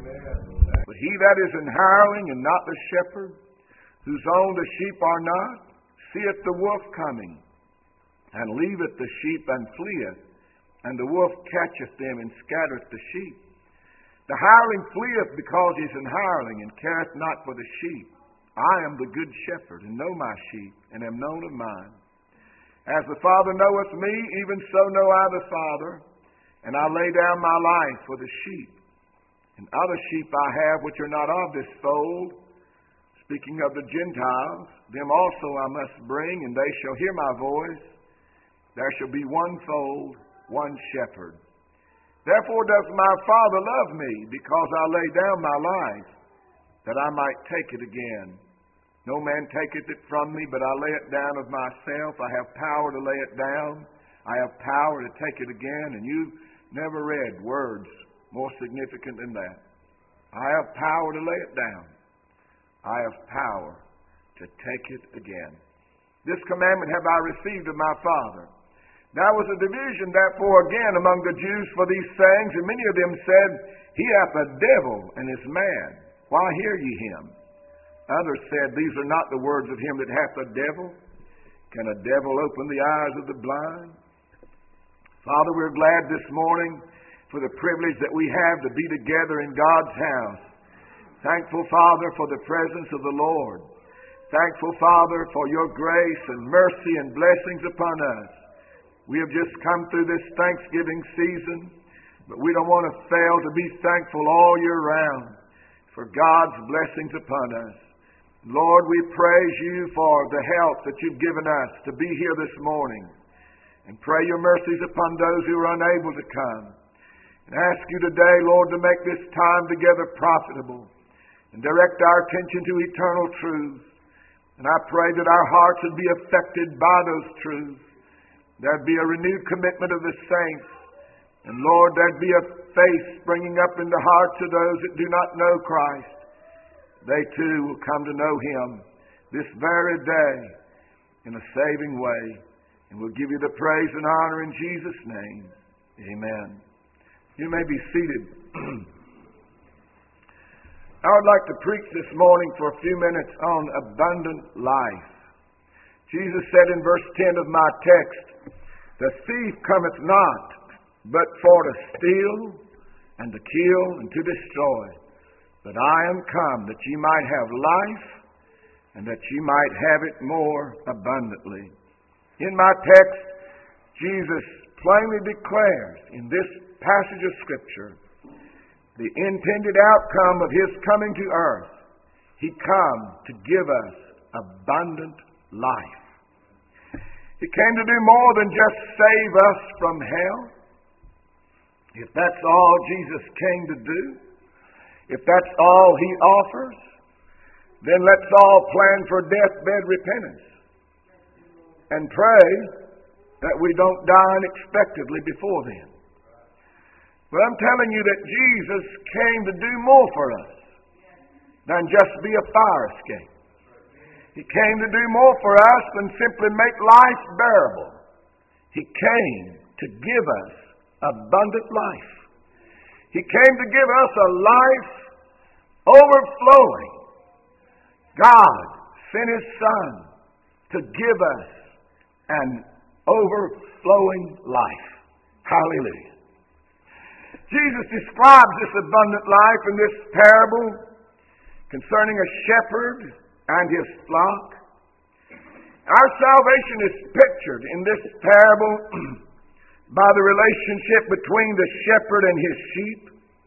But he that is an hireling and not the shepherd, whose own the sheep are not, seeth the wolf coming, and leaveth the sheep and fleeth, and the wolf catcheth them and scattereth the sheep. The hireling fleeth because he is an hireling, and careth not for the sheep. I am the good shepherd, and know my sheep, and am known of mine. As the Father knoweth me, even so know I the Father, and I lay down my life for the sheep. And other sheep I have which are not of this fold. Speaking of the Gentiles, them also I must bring, and they shall hear my voice. There shall be one fold, one shepherd. Therefore does my Father love me, because I lay down my life, that I might take it again. No man taketh it from me, but I lay it down of myself. I have power to lay it down. I have power to take it again. And you've never read words more significant than that. I have power to lay it down. I have power to take it again. This commandment have I received of my Father. There was a division, therefore, again among the Jews for these sayings, and many of them said, He hath a devil and is mad. Why hear ye him? Others said, These are not the words of him that hath a devil. Can a devil open the eyes of the blind? Father, we're glad this morning for the privilege that we have to be together in God's house. Thankful, Father, for the presence of the Lord. Thankful, Father, for your grace and mercy and blessings upon us. We have just come through this Thanksgiving season, but we don't want to fail to be thankful all year round for God's blessings upon us. Lord, we praise you for the help that you've given us to be here this morning, and pray your mercies upon those who are unable to come. And ask you today, Lord, to make this time together profitable and direct our attention to eternal truths. And I pray that our hearts would be affected by those truths. There'd be a renewed commitment of the saints. And Lord, there'd be a faith springing up in the hearts of those that do not know Christ. They too will come to know Him this very day in a saving way. And we'll give you the praise and honor in Jesus' name. Amen. You may be seated. I would like to preach this morning for a few minutes on abundant life. Jesus said in verse 10 of my text, The thief cometh not, but for to steal, and to kill, and to destroy. But I am come that ye might have life, and that ye might have it more abundantly. In my text, Jesus plainly declares in this passage of Scripture the intended outcome of His coming to earth. He come to give us abundant life. He came to do more than just save us from hell. If that's all Jesus came to do, if that's all He offers, then let's all plan for deathbed repentance and pray that we don't die unexpectedly before then. But I'm telling you that Jesus came to do more for us than just be a fire escape. He came to do more for us than simply make life bearable. He came to give us abundant life. He came to give us a life overflowing. God sent His Son to give us an overflowing life. Hallelujah. Jesus describes this abundant life in this parable concerning a shepherd and his flock. Our salvation is pictured in this parable by the relationship between the shepherd and his sheep.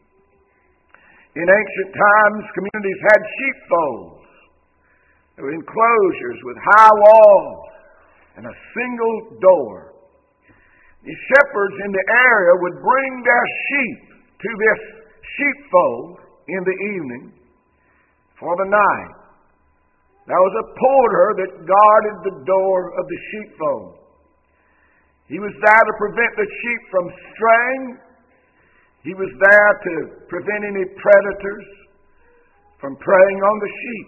In ancient times, communities had sheepfolds. There were enclosures with high walls and a single door. The shepherds in the area would bring their sheep to this sheepfold in the evening for the night. There was a porter that guarded the door of the sheepfold. He was there to prevent the sheep from straying. He was there to prevent any predators from preying on the sheep.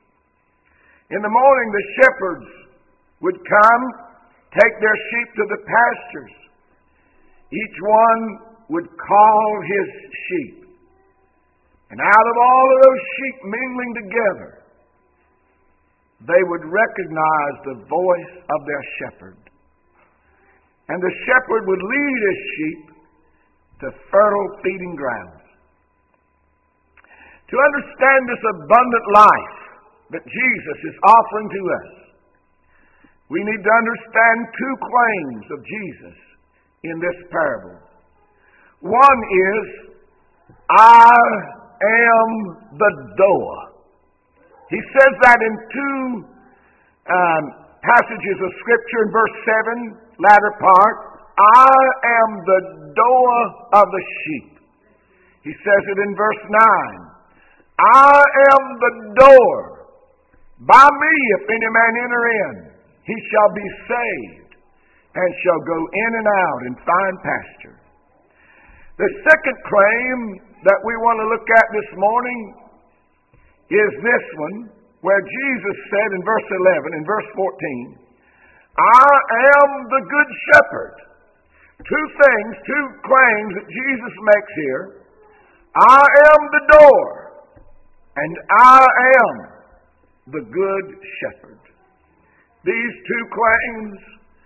In the morning, the shepherds would come, take their sheep to the pastures. Each one would call his sheep, and And out of all of those sheep mingling together, they would recognize the voice of their shepherd. And the shepherd would lead his sheep to fertile feeding grounds. To understand this abundant life that Jesus is offering to us, we need to understand two claims of Jesus in this parable. One is, I am the door. He says that in two passages of Scripture. In verse 7, latter part, I am the door of the sheep. He says it in verse 9, I am the door. By me, if any man enter in, he shall be saved, and shall go in and out and find pasture. The second claim that we want to look at this morning is this one, where Jesus said in verse 11, in verse 14, I am the good shepherd. Two things, two claims that Jesus makes here. I am the door, and I am the good shepherd. These two claims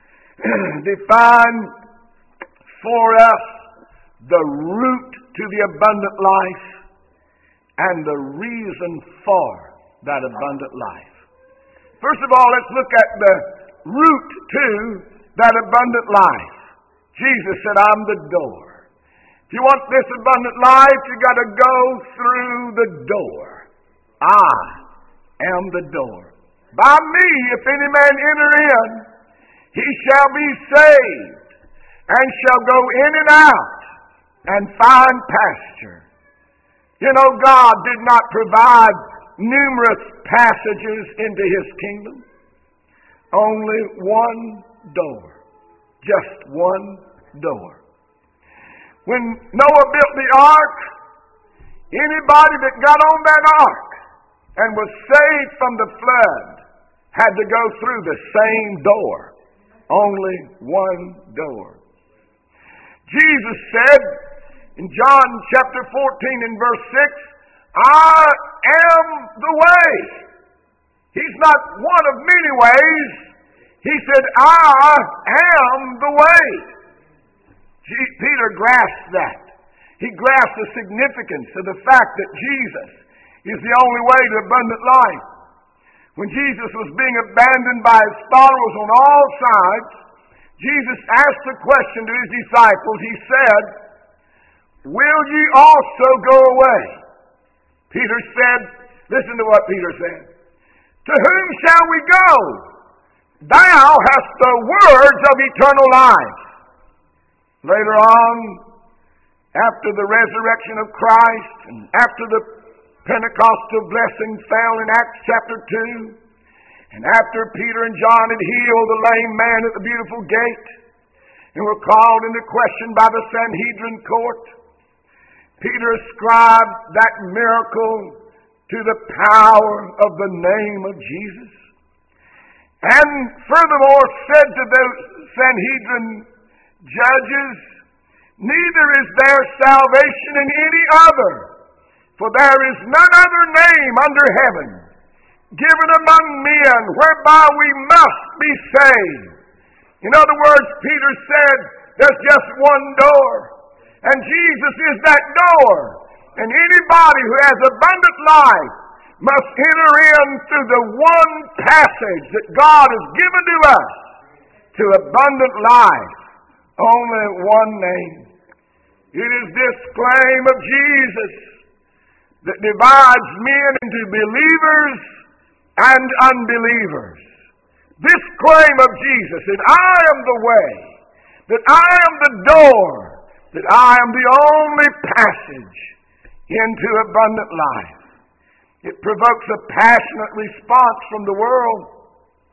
define for us the route to the abundant life and the reason for that abundant life. First of all, let's look at the route to that abundant life. Jesus said, I'm the door. If you want this abundant life, you got to go through the door. I am the door. By me, if any man enter in, he shall be saved, and shall go in and out, and find pasture. You know, God did not provide numerous passages into His kingdom. Only one door. Just one door. When Noah built the ark, anybody that got on that ark and was saved from the flood had to go through the same door. Only one door. Jesus said in John chapter 14 and verse 6, I am the way. He's not one of many ways. He said, I am the way. Peter grasped that. He grasped the significance of the fact that Jesus is the only way to abundant life. When Jesus was being abandoned by His followers on all sides, Jesus asked a question to His disciples. He said, will ye also go away? Peter said, listen to what Peter said. To whom shall we go? Thou hast the words of eternal life. Later on, after the resurrection of Christ, and after the Pentecostal blessing fell in Acts chapter 2, and after Peter and John had healed the lame man at the beautiful gate, and were called into question by the Sanhedrin court, Peter ascribed that miracle to the power of the name of Jesus. And furthermore said to the Sanhedrin judges, neither is there salvation in any other, for there is none other name under heaven given among men whereby we must be saved. In other words, Peter said, there's just one door, and Jesus is that door. And anybody who has abundant life must enter in through the one passage that God has given to us to abundant life. Only one name. It is this claim of Jesus that divides men into believers and unbelievers. This claim of Jesus, that I am the way, that I am the door, that I am the only passage into abundant life. It provokes a passionate response from the world.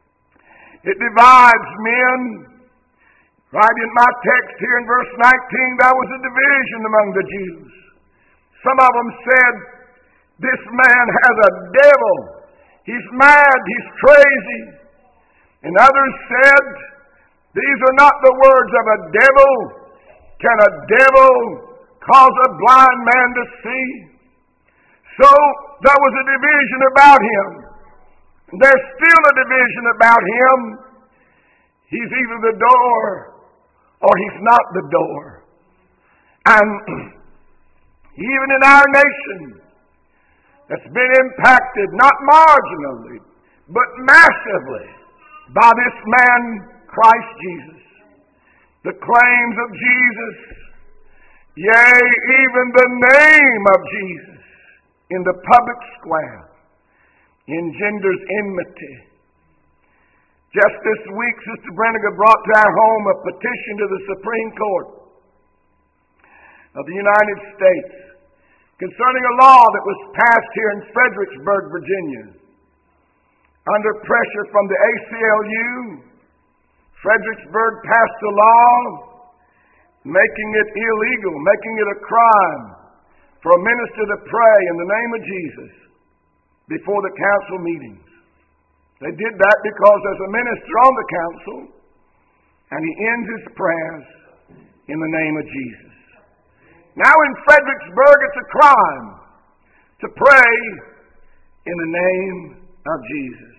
It divides men. Right in my text here in verse 19, there was a division among the Jews. Some of them said, this man has a devil. He's mad. He's crazy. And others said, these are not the words of a devil. Can a devil cause a blind man to see? So there was a division about him. There's still a division about him. He's either the door or he's not the door. And even in our nation, that's been impacted, not marginally, but massively, by this man, Christ Jesus. The claims of Jesus, yea, even the name of Jesus in the public square engenders enmity. Just this week, Sister Brenniger brought to our home a petition to the Supreme Court of the United States concerning a law that was passed here in Fredericksburg, Virginia. Under pressure from the ACLU, Fredericksburg passed a law making it illegal, making it a crime for a minister to pray in the name of Jesus before the council meetings. They did that because there's a minister on the council, and he ends his prayers in the name of Jesus. Now in Fredericksburg, it's a crime to pray in the name of Jesus.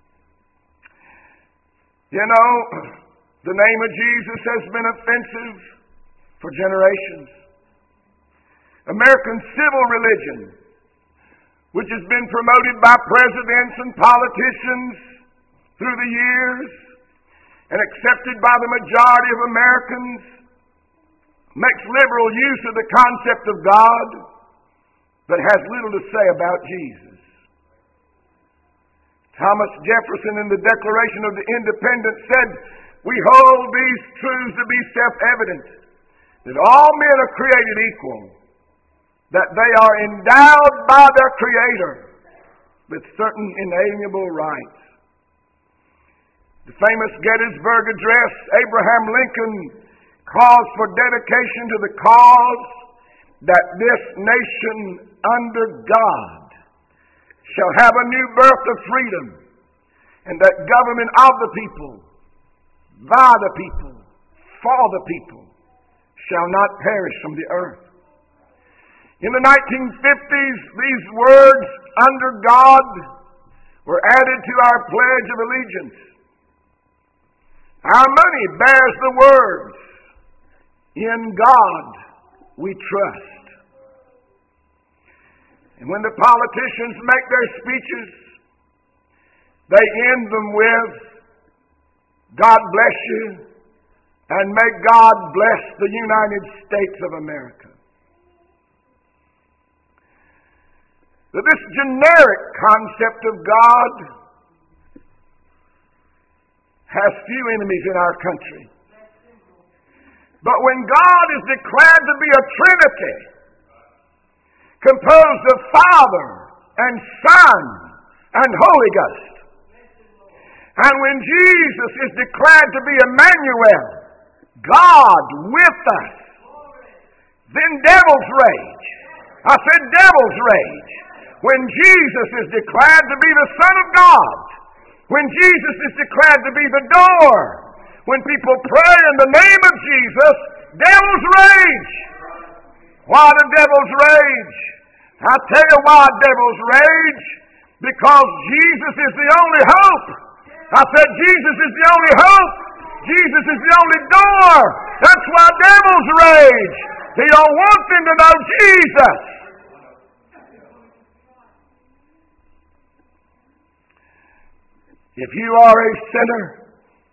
You know, the name of Jesus has been offensive for generations. American civil religion, which has been promoted by presidents and politicians through the years and accepted by the majority of Americans, makes liberal use of the concept of God, but has little to say about Jesus. Thomas Jefferson, in the Declaration of the Independence, said, "We hold these truths to be self-evident, that all men are created equal, that they are endowed by their Creator with certain inalienable rights." The famous Gettysburg Address, Abraham Lincoln calls for dedication to the cause that this nation under God shall have a new birth of freedom, and that government of the people, by the people, for the people, shall not perish from the earth. In the 1950s, these words, under God, were added to our Pledge of Allegiance. Our money bears the words, "In God we trust." And when the politicians make their speeches, they end them with, "God bless you, and may God bless the United States of America." That this generic concept of God has few enemies in our country. But when God is declared to be a Trinity, composed of Father and Son and Holy Ghost, and when Jesus is declared to be Emmanuel, God with us, then devil's rage. I said devil's rage. When Jesus is declared to be the Son of God, when Jesus is declared to be the door, when people pray in the name of Jesus, devil's rage. Why the devil's rage? I'll tell you why devil's rage. Because Jesus is the only hope. I said Jesus is the only hope. Jesus is the only door. That's why devil's rage. He don't want them to know Jesus. If you are a sinner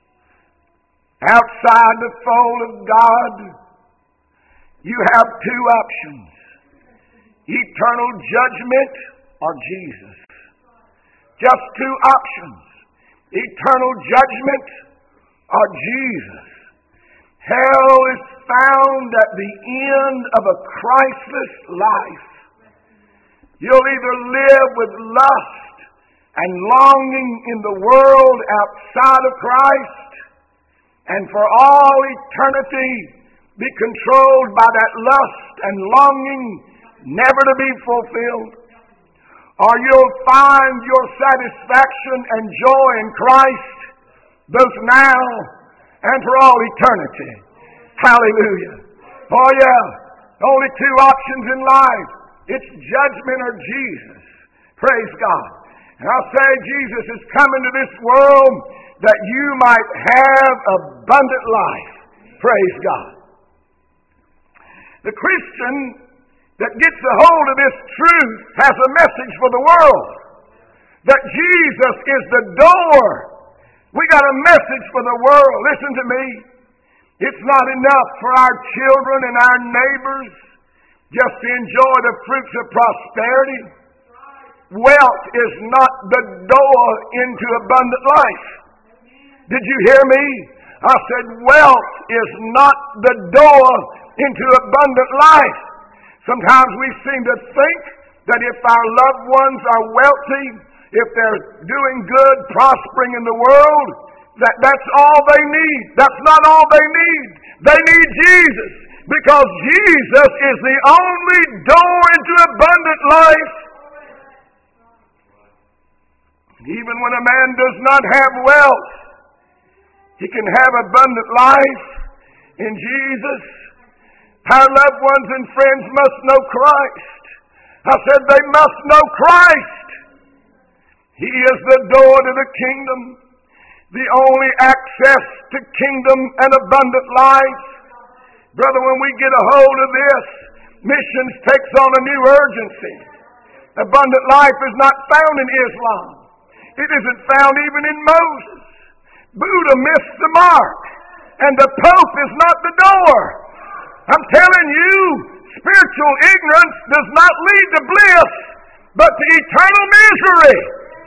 outside the fold of God, you have two options: eternal judgment or Jesus. Just two options: eternal judgment or Jesus. Hell is found at the end of a Christless life. You'll either live with lust and longing in the world outside of Christ, and for all eternity be controlled by that lust and longing never to be fulfilled, or you'll find your satisfaction and joy in Christ both now and for all eternity. Hallelujah. Oh yeah, only two options in life: It's judgment or Jesus. Praise God. And I'll say Jesus is coming to this world that you might have abundant life. Praise God. The Christian that gets a hold of this truth has a message for the world. That Jesus is the door. We got a message for the world. Listen to me. It's not enough for our children and our neighbors just to enjoy the fruits of prosperity. Wealth is not the door into abundant life. Did you hear me? I said wealth is not the door into abundant life. Sometimes we seem to think that if our loved ones are wealthy, if they're doing good, prospering in the world, that's all they need. That's not all they need. They need Jesus, because Jesus is the only door into abundant life. Even when a man does not have wealth, he can have abundant life in Jesus. Our loved ones and friends must know Christ. I said they must know Christ. He is the door to the kingdom, the only access to kingdom and abundant life. Brother, when we get a hold of this, missions takes on a new urgency. Abundant life is not found in Islam. It isn't found even in Moses. Buddha missed the mark, and the Pope is not the door. I'm telling you, spiritual ignorance does not lead to bliss, but to eternal misery.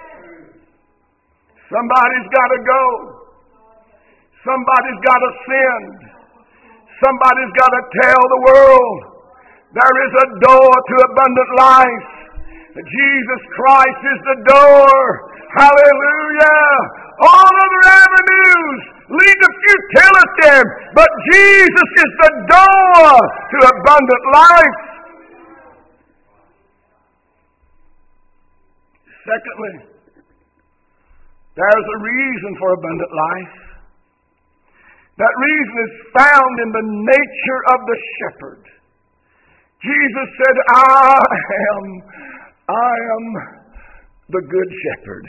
Somebody's got to go. Somebody's got to sin. Somebody's got to tell the world there is a door to abundant life. Jesus Christ is the door. Hallelujah. All other avenues lead to futility, but Jesus is the door to abundant life. Secondly, there's a reason for abundant life. That reason is found in the nature of the shepherd. Jesus said, I am the good shepherd.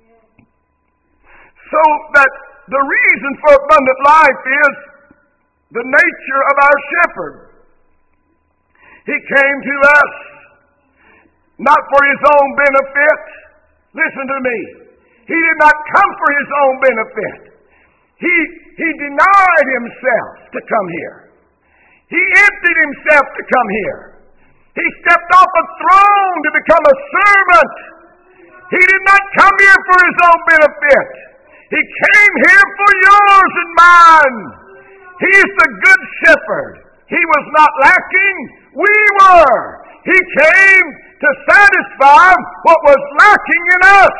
So that the reason for abundant life is the nature of our shepherd. He came to us not for his own benefit. Listen to me. He did not come for his own benefit. He denied himself to come here. He emptied himself to come here. He stepped off a throne to become a servant. He did not come here for his own benefit. He came here for yours and mine. He is the good shepherd. He was not lacking. We were. He came to satisfy what was lacking in us.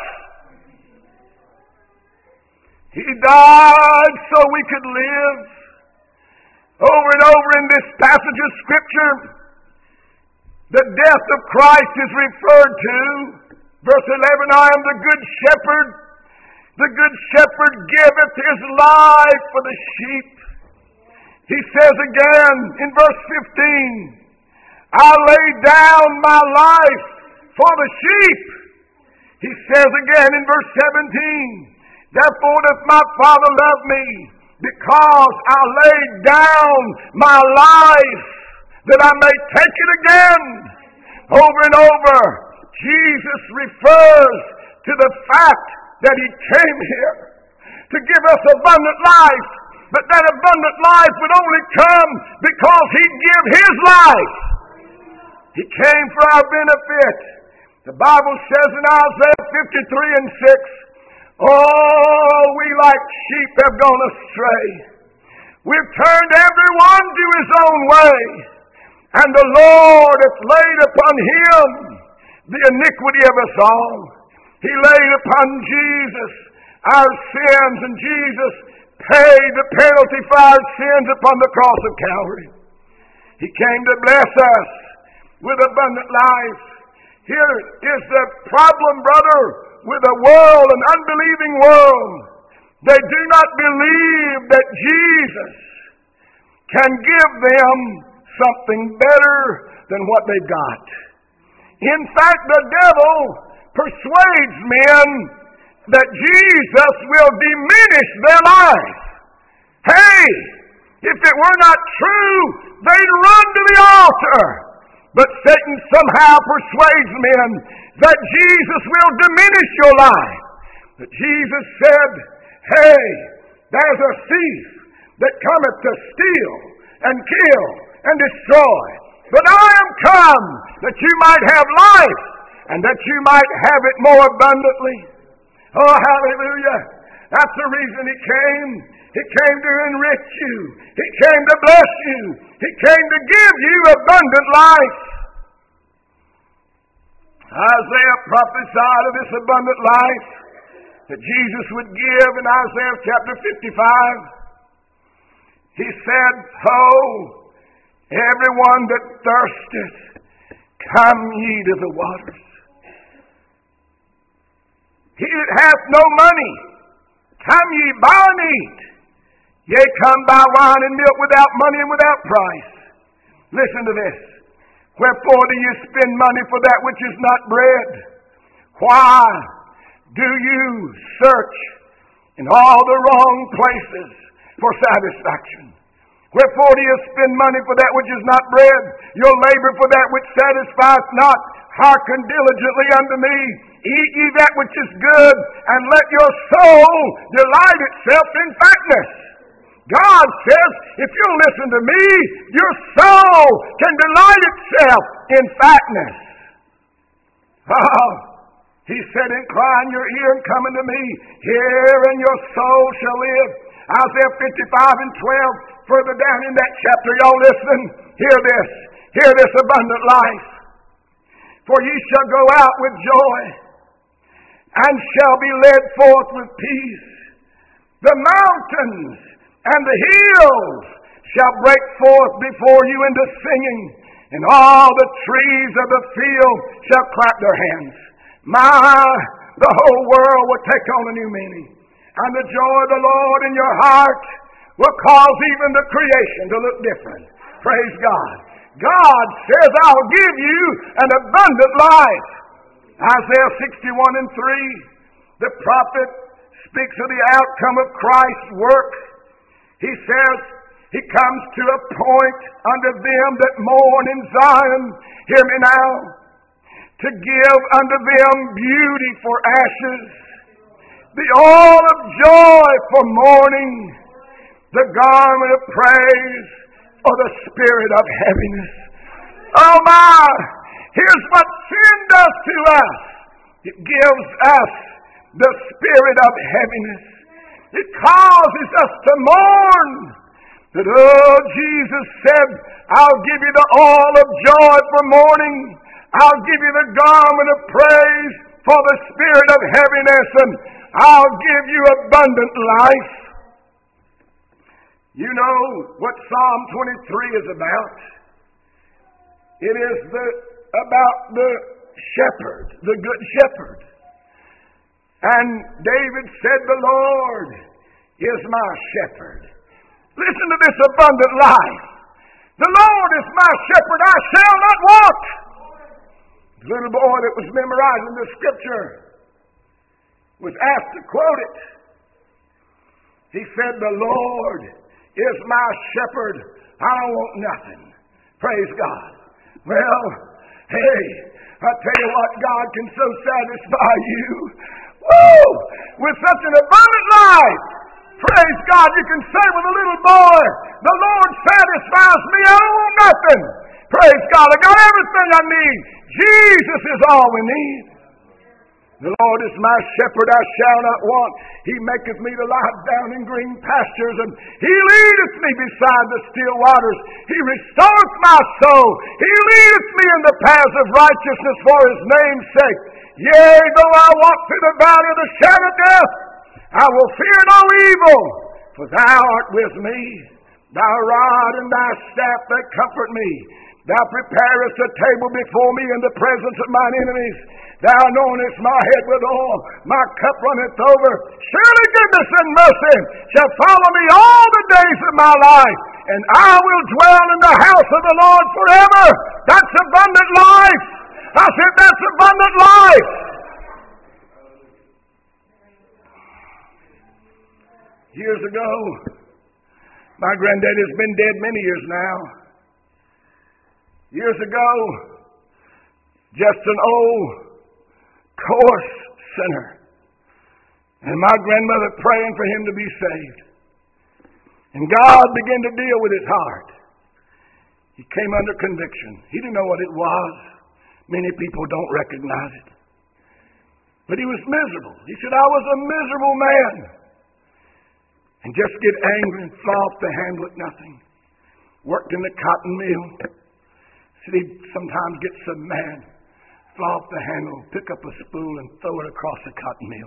He died so we could live. Over and over in this passage of Scripture, the death of Christ is referred to. Verse 11, I am the good shepherd. The good shepherd giveth his life for the sheep. He says again in verse 15, I lay down my life for the sheep. He says again in verse 17, therefore doth my Father love me, because I lay down my life, that I may take it again. Over and over, Jesus refers to the fact that he came here to give us abundant life, but that abundant life would only come because he'd give his life. He came for our benefit. The Bible says in Isaiah 53 and 6, oh, we like sheep have gone astray. We've turned every one to his own way, and the Lord hath laid upon him the iniquity of us all. He laid upon Jesus our sins, and Jesus paid the penalty for our sins upon the cross of Calvary. He came to bless us with abundant life. Here is the problem, brother, with a world, an unbelieving world. They do not believe that Jesus can give them something better than what they've got. In fact, the devil persuades men that Jesus will diminish their life. Hey, if it were not true, they'd run to the altar. But Satan somehow persuades men that Jesus will diminish your life. But Jesus said, hey, there's a thief that cometh to steal and kill and destroy. But I am come that you might have life and that you might have it more abundantly. Oh, hallelujah. That's the reason He came. He came to enrich you. He came to bless you. He came to give you abundant life. Isaiah prophesied of this abundant life that Jesus would give in Isaiah chapter 55. He said, ho, everyone that thirsteth, come ye to the waters. He that hath no money, come ye buy and eat. Yea, come buy wine and milk without money and without price. Listen to this. Wherefore do you spend money for that which is not bread? Why do you search in all the wrong places for satisfaction? Wherefore do you spend money for that which is not bread? Your labor for that which satisfieth not. Hearken diligently unto me. Eat ye that which is good, and let your soul delight itself in fatness. God says, if you'll listen to me, your soul can delight itself in fatness. Oh, He said, incline your ear and come unto me. Hear, and your soul shall live. Isaiah 55 and 12, further down in that chapter, y'all listen. Hear this. Hear this abundant life. For ye shall go out with joy, and shall be led forth with peace. The mountains and the hills shall break forth before you into singing, and all the trees of the field shall clap their hands. The whole world will take on a new meaning. And the joy of the Lord in your heart will cause even the creation to look different. Praise God. God says, I'll give you an abundant life. Isaiah 61 and 3, the prophet speaks of the outcome of Christ's work. He says, He comes to a point unto them that mourn in Zion, hear me now, to give unto them beauty for ashes, the oil of joy for mourning, the garment of praise for the spirit of heaviness. Oh my! Here's what sin does to us. It gives us the spirit of heaviness. It causes us to mourn. But oh, Jesus said, I'll give you the oil of joy for mourning. I'll give you the garment of praise for the spirit of heaviness, and I'll give you abundant life. You know what Psalm 23 is about? It is about the shepherd, the good shepherd. And David said, the Lord is my shepherd. Listen to this abundant life. The Lord is my shepherd, I shall not want. The little boy that was memorizing the scripture was asked to quote it. He said, the Lord is my shepherd, I don't want nothing. Praise God. Well, hey, I tell you what, God can so satisfy you. Woo! With such an abundant life. Praise God, you can say with a little boy, the Lord satisfies me, I don't want nothing. Praise God, I got everything I need. Jesus is all we need. The Lord is my shepherd, I shall not want. He maketh me to lie down in green pastures, and He leadeth me beside the still waters. He restoreth my soul. He leadeth me in the paths of righteousness for His name's sake. Yea, though I walk through the valley of the shadow of death, I will fear no evil, for Thou art with me. Thy rod and Thy staff, they comfort me. Thou preparest a table before me in the presence of mine enemies. Thou anointest my head with oil, my cup runneth over. Surely goodness and mercy shall follow me all the days of my life, and I will dwell in the house of the Lord forever. That's abundant life. I said, that's abundant life. Years ago, my granddaddy's been dead many years now. Years ago, just an old, coarse sinner. And my grandmother praying for him to be saved. And God began to deal with his heart. He came under conviction. He didn't know what it was. Many people don't recognize it. But he was miserable. He said, I was a miserable man. And just get angry and fly off the handle at nothing. Worked in the cotton mill. Said he'd sometimes get so mad, fly off the handle, pick up a spool and throw it across the cotton mill.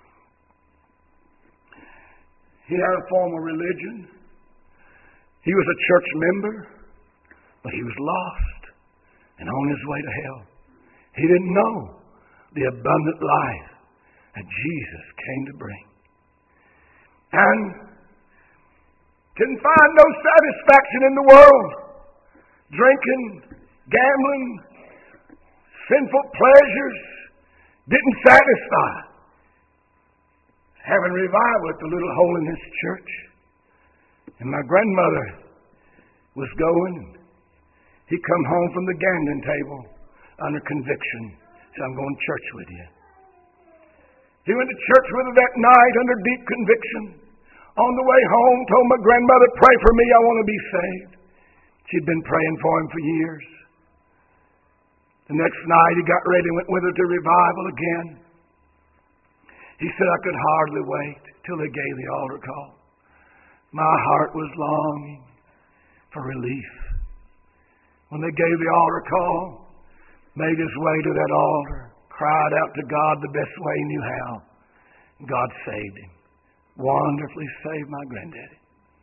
He had a form of religion. He was a church member, but he was lost and on his way to hell. He didn't know the abundant life that Jesus came to bring. And didn't find no satisfaction in the world. Drinking, gambling, sinful pleasures didn't satisfy. Having revival at the Little Holiness Church. And my grandmother was going. He come home from the gambling table under conviction. Said, I'm going to church with you. He went to church with her that night under deep conviction. On the way home, told my grandmother, pray for me, I want to be saved. She'd been praying for him for years. The next night he got ready and went with her to revival again. He said, I could hardly wait till they gave the altar call. My heart was longing for relief. When they gave the altar call, made his way to that altar, cried out to God the best way he knew how. God saved him. Wonderfully saved my granddaddy.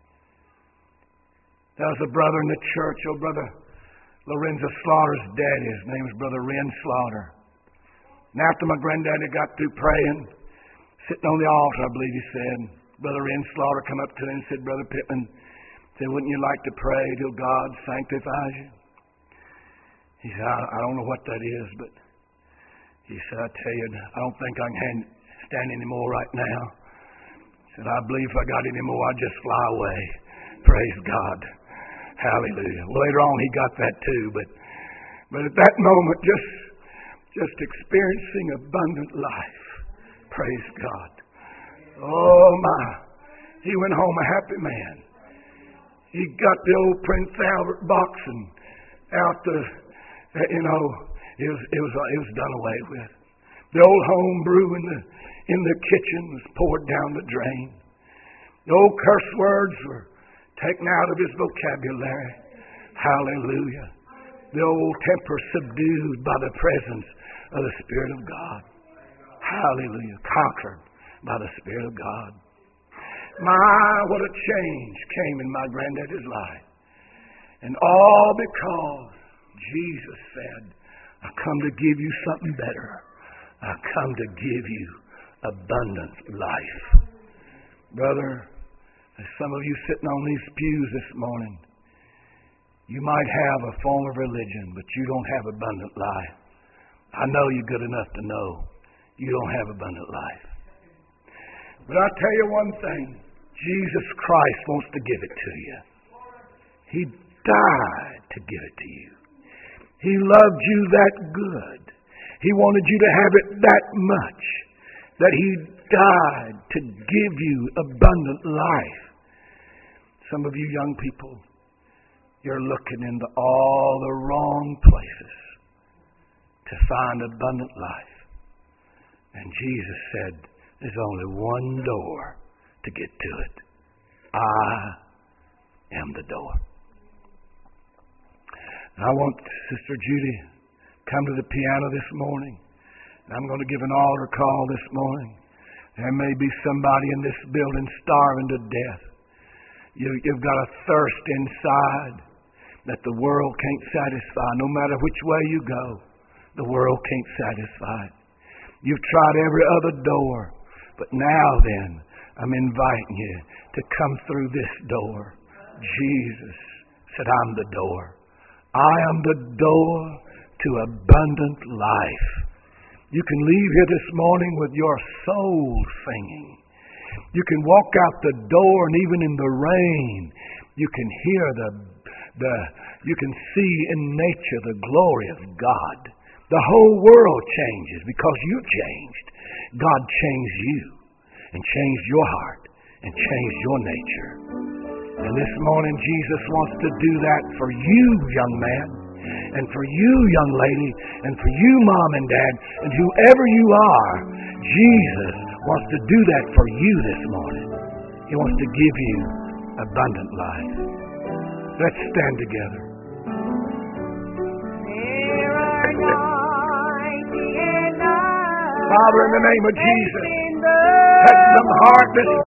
There was a brother in the church, old brother Lorenzo Slaughter's daddy. His name was Brother Ren Slaughter. And after my granddaddy got through praying, sitting on the altar, I believe he said, Brother Ren Slaughter come up to him and said, Brother Pittman, said, wouldn't you like to pray till God sanctifies you? He said, I don't know what that is, but he said, I tell you, I don't think I can stand anymore right now. He said, I believe if I got any more, I'd just fly away. Praise God. Hallelujah. Well, later on he got that too, but at that moment, just experiencing abundant life. Praise God. Oh my. He went home a happy man. He got the old Prince Albert box and out the, it was done away with. The old home brew in the kitchen was poured down the drain. The old curse words were taken out of his vocabulary. Hallelujah. The old temper subdued by the presence of the Spirit of God. Hallelujah. Conquered by the Spirit of God. My, what a change came in my granddaddy's life. And all because Jesus said, I come to give you something better. I come to give you abundant life. Brother, there's some of you sitting on these pews this morning. You might have a form of religion, but you don't have abundant life. I know you're good enough to know you don't have abundant life. But I'll tell you one thing. Jesus Christ wants to give it to you. He died to give it to you. He loved you that good. He wanted you to have it that much that He died to give you abundant life. Some of you young people, you're looking into all the wrong places to find abundant life. And Jesus said, there's only one door to get to it. I am the door. And I want Sister Judy come to the piano this morning. And I'm going to give an altar call this morning. There may be somebody in this building starving to death. You've got a thirst inside that the world can't satisfy. No matter which way you go, the world can't satisfy. You've tried every other door. But now then, I'm inviting you to come through this door. Jesus said, I'm the door. I am the door to abundant life. You can leave here this morning with your soul singing. You can walk out the door, and even in the rain, you can hear you can see in nature the glory of God. The whole world changes because you changed. God changed you and changed your heart and changed your nature. And this morning, Jesus wants to do that for you, young man, and for you, young lady, and for you, mom and dad, and whoever you are. Jesus wants to do that for you this morning. He wants to give you abundant life. Let's stand together. Father, in the name of Jesus, touch some heart this